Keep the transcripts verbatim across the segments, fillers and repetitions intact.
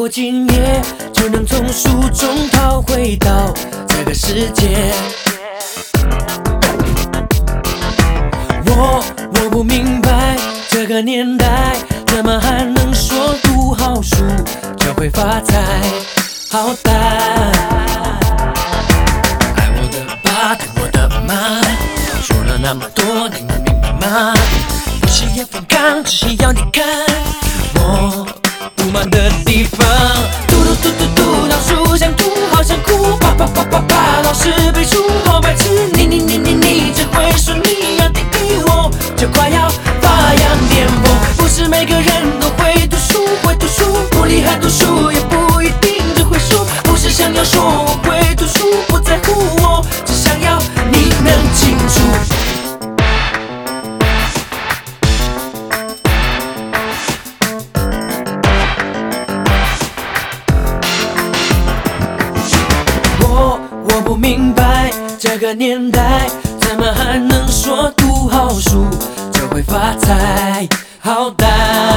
今夜，就能从书中逃回到这个世界。我我不明白，这个年代怎么还能说读好书就会发财？好歹爱我的爸，疼我的妈，说了那么多，你们明白吗？不是要反抗，只是要你看我不满的地方。嘟嘟嘟嘟嘟，老鼠想吐，好想哭，啪啪啪啪啪，老师背书好白痴，你你你你你只会说你要第一，我就快要发扬癫疯。不是每个人都会读书，会读书不厉害，读书也不一定只会输。不是想要说我会读书，不在乎我，只想要你能清楚。我不明白，这个年代怎么还能说读好书就会发财？好歹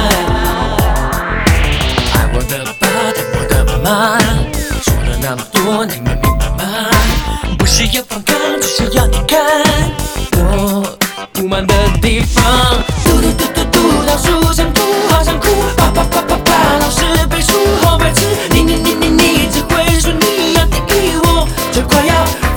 爱我的爸，疼我的妈，说了那么多，你们明白吗？不是要反抗，只是要你看我不满的地方。嘟嘟嘟嘟嘟，老鼠想吐，好想哭，啪啪啪啪啪，老师背书好白痴，你你你你你只会说你要第一，我就快要